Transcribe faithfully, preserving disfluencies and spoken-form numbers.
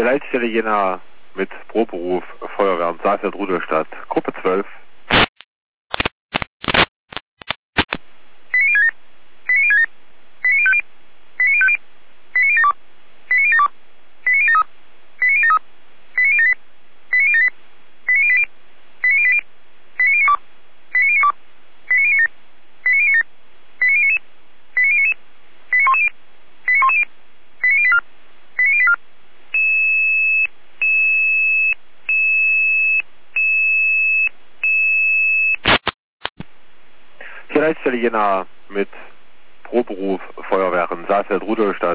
Hier Leitstelle Jena mit Proberuf Feuerwehren Saalfeld Rudolstadt, Gruppe zwölf. Hier Leitstelle Jena mit Proberuf Feuerwehren Saalfeld Rudolstadt.